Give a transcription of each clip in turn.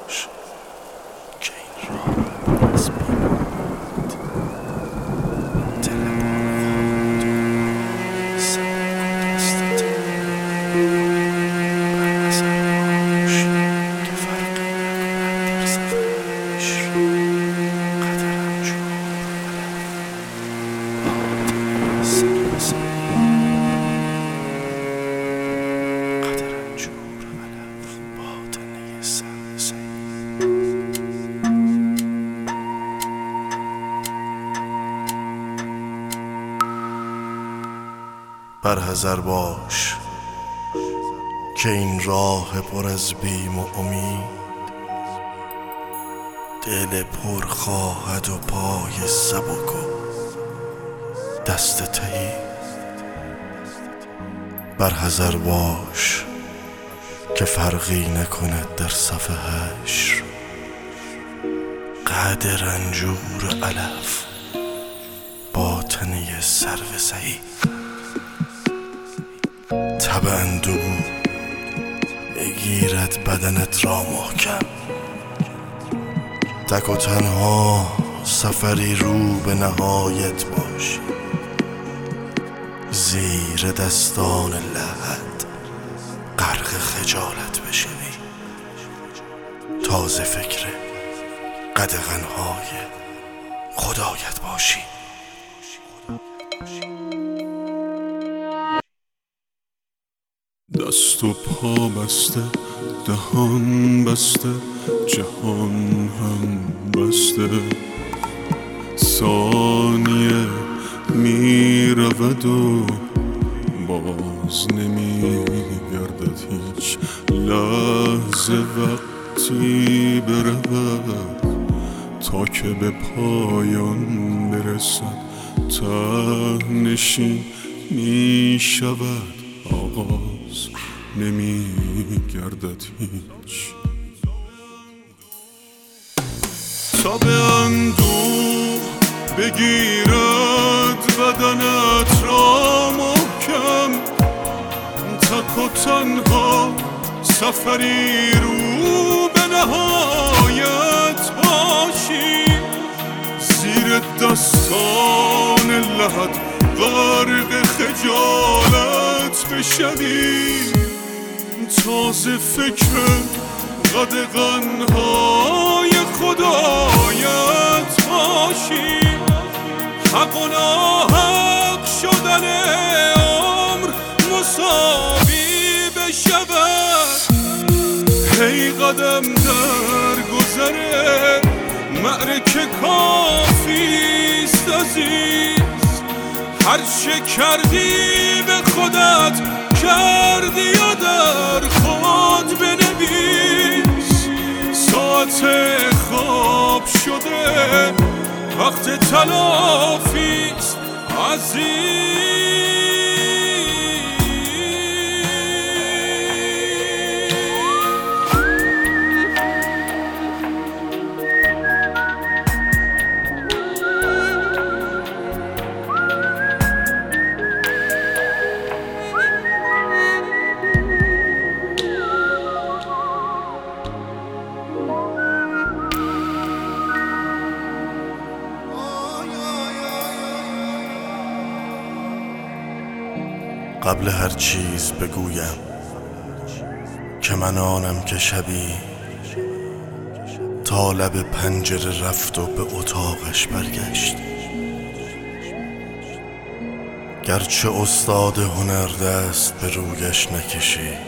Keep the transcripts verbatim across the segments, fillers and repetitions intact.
باش که این راه از بیموند دل پرخواد سبک و دست تن بر نظر باش که فرقی نکند در صفش قدرم جور علم سر سری قدرم جور علف باطنه سر سری برحذر باش که این راه پر از بیم و امید دل پر خواهد و پای سبک و دست تهی. برحذر باش که فرقی نکند در صف حشر قد رنجور علف باطنه سرو سهی. تب اندوه بگیرد بدنت را محکم تک و تنها سفری رو به نهایت باشی زیر دستان لحد غرق خجالت بشوی تازه فکر قدغن‌های خدایت باشی. دست و پا بسته دهان بسته جهان هم بسته ثانیه می رود و باز نمی گردد هیچ لحظه وقتی برود تا که به پایان برسد ته نشین می شود آغاز نمی گردد هیچ. تا به اندوه بگیرد بدنت را محکم تک و تنها سفری رو به نهایت باشی زیر دستان لحد غرق خجالت بشوی تازه فکر قدغن‌های خدایت باشی. حق و ناحق شدن عمر مساوی بشود هی قدم در گذره معرکه کافیست عزیز هر چه کردی به خودت کردی و در خود بنویس ساعت خواب شده وقت تلافیست عزیز. قبل هر چیز بگویم که من آنم که شبی تا لب پنجره رفت و به اتاقش برگشت گرچه استاد هنر دست به رویش نکشید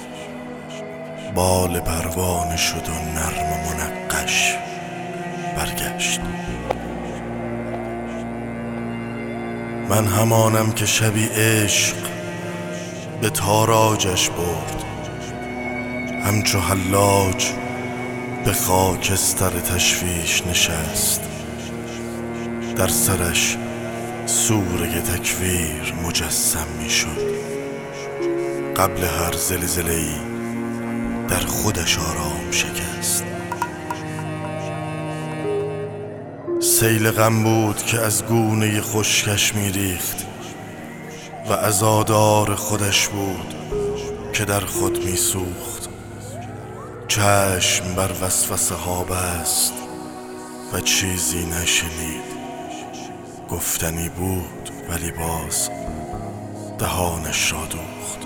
بال پروانه شد و نرم و منقش برگشت. من همانم که شبی عشق به تاراجش برد همچو حلاج به خاکستر تشویش نشست در سرش سوره تکویر مجسم می شد قبل هر زلزله‌ای در خودش آرام شکست. سیل غم بود که از گونه خشکش می ریخت و عزادار خودش بود که در خود می سوخت چشم بر وسوسه ها بست و چیزی نشنید. گفتنی بود ولی باز دهانش را دوخت.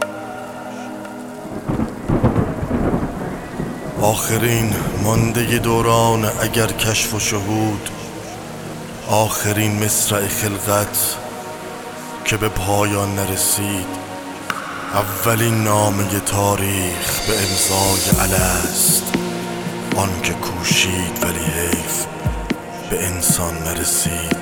آخرین مانده دوران اگر کشف و شهود، آخرین مصرع خلقت که به پایان نرسید، اولین نامه تاریخ به امضای الست، آن که کوشید ولی حیف به انسان نرسید،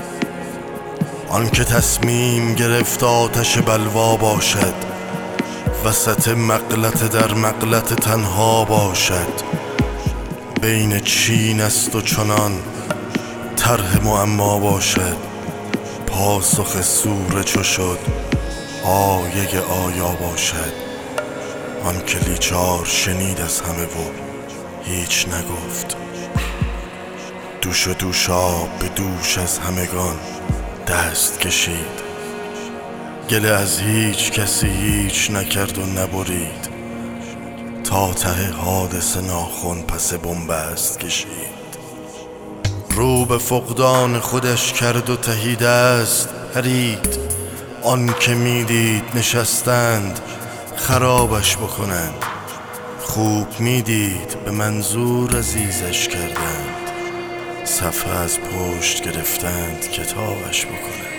آن که تصمیم گرفت آتش بلوا باشد، وسط مغلطه در مغلطه تنها باشد، بین چین است و چنان طرح معما باشد، پاسخ سوره چو شد آیه آیا باشد، آن که لیچار شنید از همه و هیچ نگفت، دوش و دوشاب به دوش از همگان دست کشید، گله از هیچ کسی هیچ نکرد و نبرید، تا ته حادثه ناخن پس بنبست کشید، رو به فقدان خودش کرد و تهی دست پرید، آن که میدید نشستند خرابش بکنند، خوب میدید به منظور عزیزش کردند، صفحه از پشت گرفتند کتابش بکنند،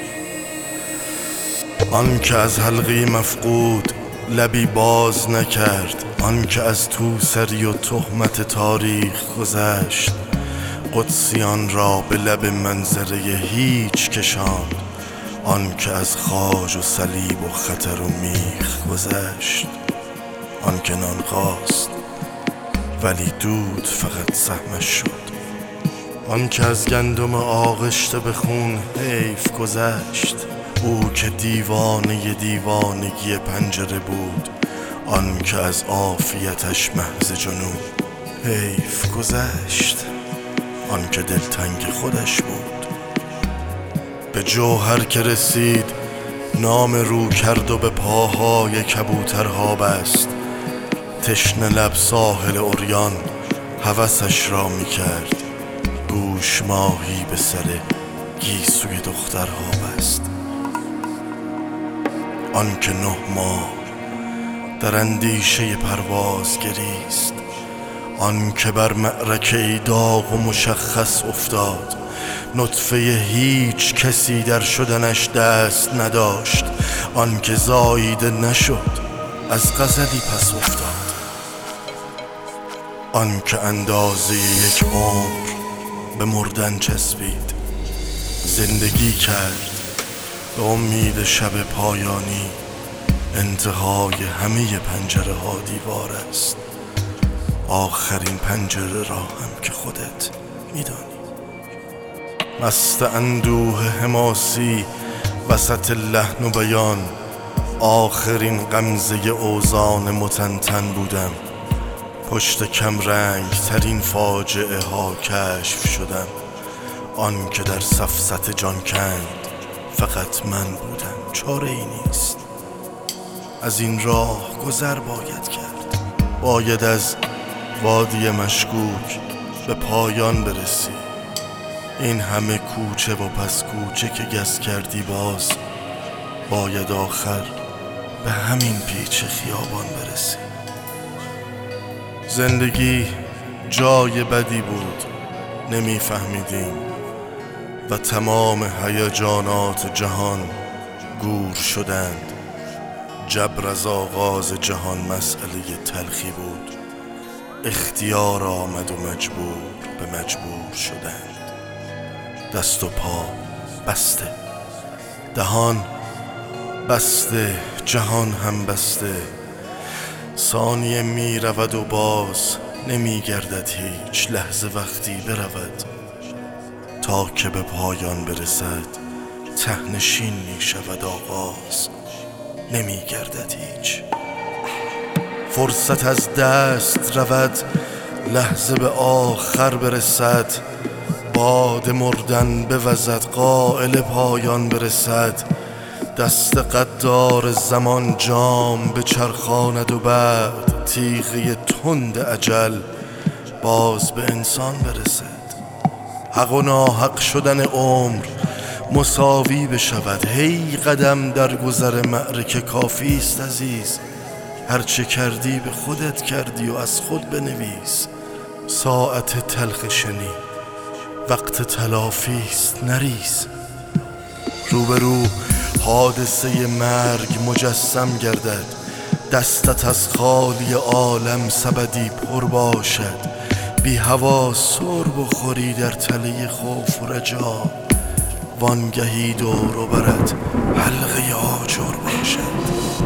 آن که از حلقه مفقود لبی باز نکرد، آن که از توسری و تهمت تاریخ گذشت، قدسیان را به لب منظره هیچ کشاند، آن که از خاج و صلیب و خطر و میخ گذشت، آن که نان خواست ولی دود فقط سهمش شد، آن که از گندم آغشته به خون حیف گذشت، او که دیوانه دیوانگی پنجره بود، آن که از عافیتش محض جنون حیف گذشت، آن که دلتنگ خودش بود، به جوهر که رسید نام رو کرد و به پاهای کبوترها بست، تشنه لب ساحل عریان هوسش را می کرد، گوش ماهی به سر گیسوی دخترها بست، آن که نه ماه در اندیشه پرواز گریست، آن که بر معرکه داغ و مشخص افتاد، نطفه هیچ کسی در شدنش دست نداشت، آن که زاییده نشد از غزلی پس افتاد، آن که اندازه یک عمر به مردن چسبید، زندگی کرد به امید شب پایانی، انتهای همه پنجره ها دیوار است، آخرین پنجره را هم که خودت میدانی، مست اندوه حماسی وسط لحن و بیان، آخرین غمزه اوزان متنتن بودم، پشت کم رنگ ترین فاجعه ها کشف شدم، آن که در سفسطه جان کند فقط من بودم، چاره ای نیست، از این راه گذر باید کرد، باید از وادی مشکوک به پایان برسی، این همه کوچه و پس کوچه که گس کردی باز، باید آخر به همین پیچ خیابان برسی. زندگی جای بدی بود نمیفهمیدیم و تمام هیجانات جهان گور شدند، جبر از آغاز جهان مسئله تلخی بود، اختیار آمد و مجبور به مجبور شدند، دست و پا بسته، دهان بسته، جهان هم بسته، ثانیه می رود و باز نمی گردد هیچ لحظه وقتی برود، تا که به پایان برسد تهنشین می شود آغاز نمی گردد هیچ، فرصت از دست رود لحظه به آخر برسد، باد مردن بوزد قائل پایان برسد، دست قدار زمان جام به چرخاند و بعد تیغه تند اجل باز به انسان برسد. حق و ناحق شدن عمر مساوی بشود. هی قدم در گذر معرکه کافی است عزیز. هرچه کردی به خودت کردی و از خود بنویس. ساعت تلخ شنی وقت تلافی است نریز. روبرو حادثه مرگ مجسم گردد. دستت از خالی عالم سبدی پر باشد. بی هوا سر بخوری در تله خوف و رجا. وانگهی دور و برد حلقه آجر باشد.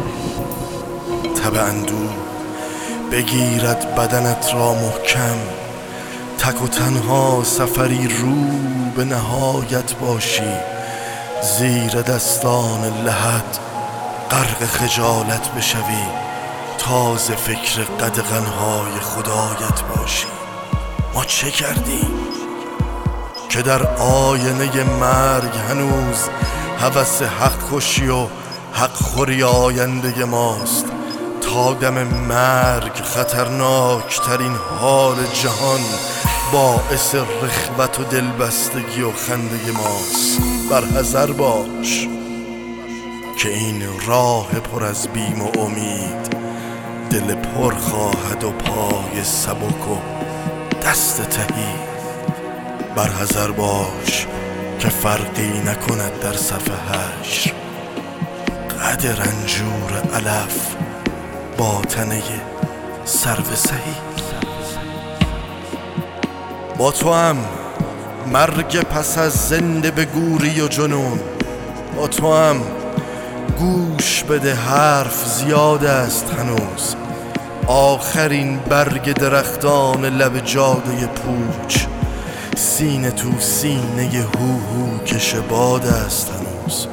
تب اندوه بگیرد بدنت را محکم. تک و تنها سفری رو به نهایت باشی. زیر دستان لحد غرق خجالت بشوی. تازه فکر قدغنهای خدایت باشی. ما چه کردیم که در آینه مرگ هنوز هوس حق کشی و حق خوری آینده ماست؟ تا دم مرگ خطرناک ترین حال جهان باعث رخوت و دلبستگی و خنده ماست. برحذر باش که این راه پر از بیم و امید دل پر خواهد و پای سبک و دست تهی. برحذر باش که فرقی نکند در صف حشر قد رنجور علف با تنه سرو سهی. با تو هم مرگ پس از زنده به گوری و جنون. با تو هم گوش بده حرف زیاد است هنوز. آخرین برگ درختان لب جاده پوچ. سینه تو سینه هو هو کش باد است هنوز.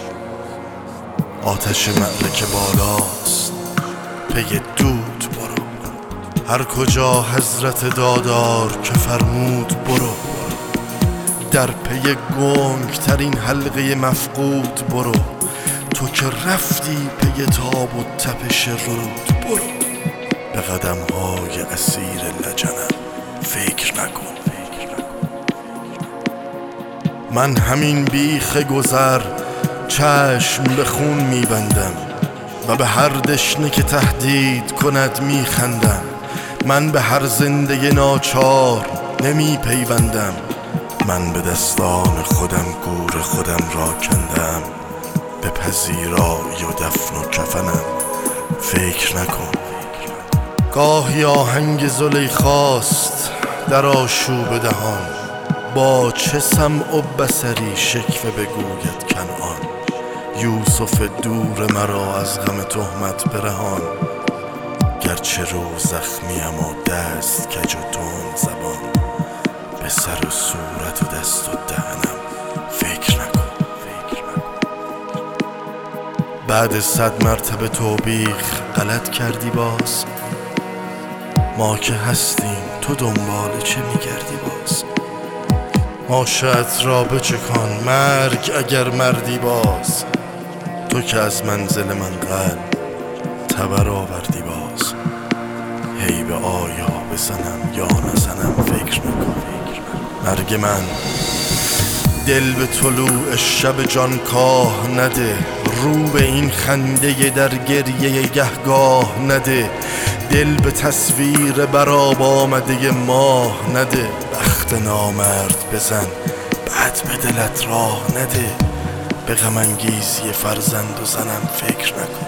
آتش معرکه بالاست پی دود برو. هر کجا حضرت دادار که فرمود برو. در پی گنگ ترین حلقه مفقود برو. تو که رفتی پی تاب و تپش رود برو. به قدم های اسیر لجنم فکر نکن. من همین بیخ گذر چشم به خون میبندم و به هر دشنه که تهدید کند میخندم. من به هر زنده ناچار نمی پیوندم. من به دستان خودم گور خودم را کندم. به پذیرایی و دفن و کفنم فکر نکن. گاهی آهنگ زلیخاست در آشوب دهان. با چه سمع و بصری شکوه بگوید کنعان. یوسف دور مرا از غم تهمت برهان. گرچه رو زخمیم و دست کج و تند زبان. به سر و صورت و دست و دهنم فکر نکن. بعد صد مرتبه توبیخ غلط کردی باز. ما که هستیم تو دنبال چه میگردی باز؟ ماشت را بچکان مرگ اگر مردی باز. تو که از منزل من قلب تبر آوردی باز. هی به آیا بزنم یا نزنم فکر نکن. مرگ من دل به طلوع شب جانکاه نده. رو به این خنده در گریه گهگاه نده. دل به تصویر براب آمده ماه نده. بخت نامرد بزن بعد به دلت راه نده. به غم انگیزی فرزند و زنم فکر نکن.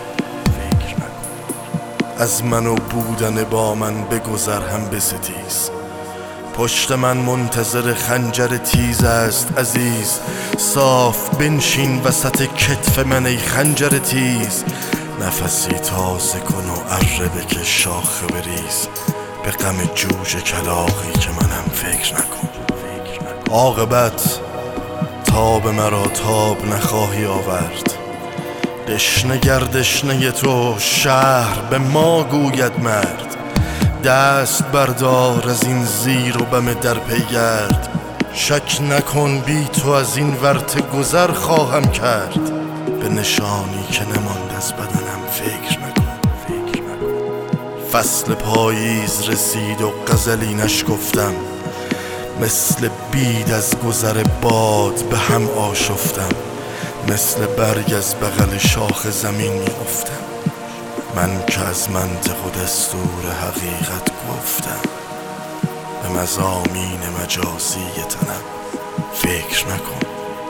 از من و بودن با من بگذر هم بستیز. پشت من منتظر خنجر تیز است عزیز. صاف بنشین وسط کتف من ای خنجر تیز. نفسی تازه کن و اره بکش شاخه بریز. به غم جوجه کلاغی که منم فکر نکن. عاقبت تاب مرا تاب نخواهی آورد. دشنه گردشنه تو شهر به ما گوید مرد. دست بردار از این زیر و بم در پیگرد. شک نکن بی تو از این ورطه گذر خواهم کرد. به نشانی که نماند از بدنم فکر نکن. فصل پاییز رسید و غزلی نشکفتم، مثل بید از گذر باد به هم آشفتم، مثل برگ از بغل شاخ زمین می افتم. من که از منطق و دستور حقیقت گفتم، به مضامین مجازی تنم فکر نکن.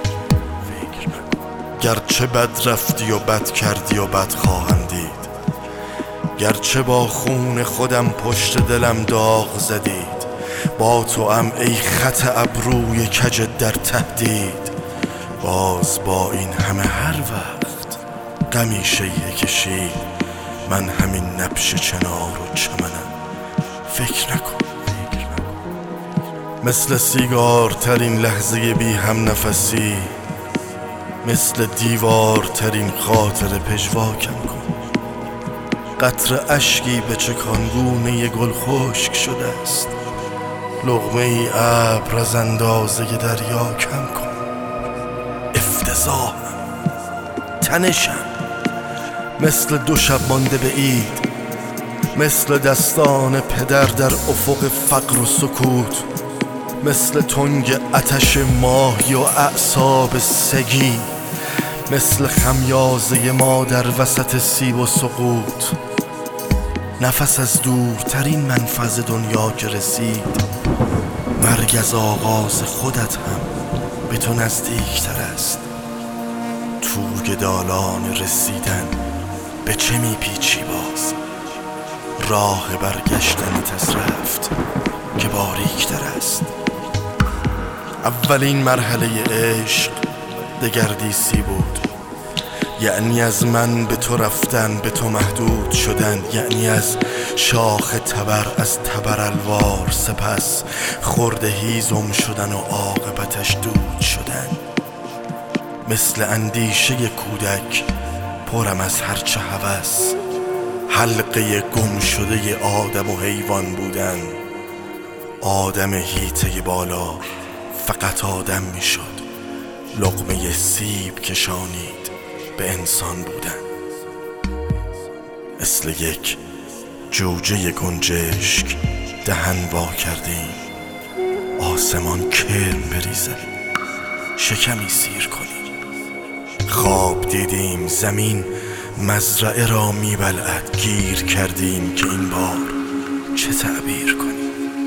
گرچه بد رفتی و بد کردی و بد خواهم دید، گرچه با خون خودم پشت دلم داغ زدید، با تو ام ای خط ابروی کج در تهدید. باز با این همه هر وقت غمی شیء کشید، من همین نبش چنار و چمنم فکر نکن. مثل سیگار ترین لحظه بی هم نفسی، مثل دیوار ترین خاطر پژواکم کن. قطره اشکی به چکان گونه گل خشک شده است، لقمه ای ابر از اندازه دریا کم کن. افتضاحم، تنشم، مثل دو شب مانده به عید، مثل دستان پدر در افق فقر و سکوت، مثل تنگ آتش ماهی و اعصاب سگی، مثل خمیازه ما در وسط سیب و سقوط. نفس از دورترین منفذ دنیا که رسید، مرگ از آغاز خودت هم به تو نزدیکتر است. توی دالان رسیدن به چه میپیچی باز؟ راه برگشتنت از رفت که باریکتر است. اولین مرحله عشق دگردیسی بود، یعنی از من به تو رفتن، به تو محدود شدن، یعنی از شاخ تبر از تبر الوار سپس خرده هیزم شدن و عاقبتش دود شدن. مثل اندیشه کودک پرم از هرچه هوس، حلقه گم شده آدم و حیوان بودن. آدم هیته بالا فقط آدم می شد، لقمه سیب کشانید به انسان بودن. مثل یک جوجه گنجشک دهن وا کردیم، آسمان کرم بریزه، شکمی سیر کنیم. خواب دیدیم زمین مزرعه را می بلعد، گیر کردیم که این بار چه تعبیر کنیم.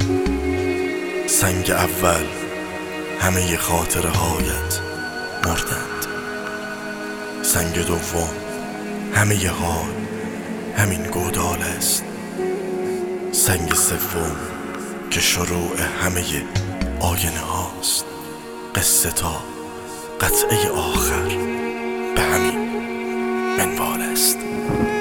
سنگ اول همه خاطره هایت مردند، سنگ دوم همه حال همین گودال است، سنگ سوم که شروع همه آینه هاست، قصه تا قطعه آخر به همین منوال است.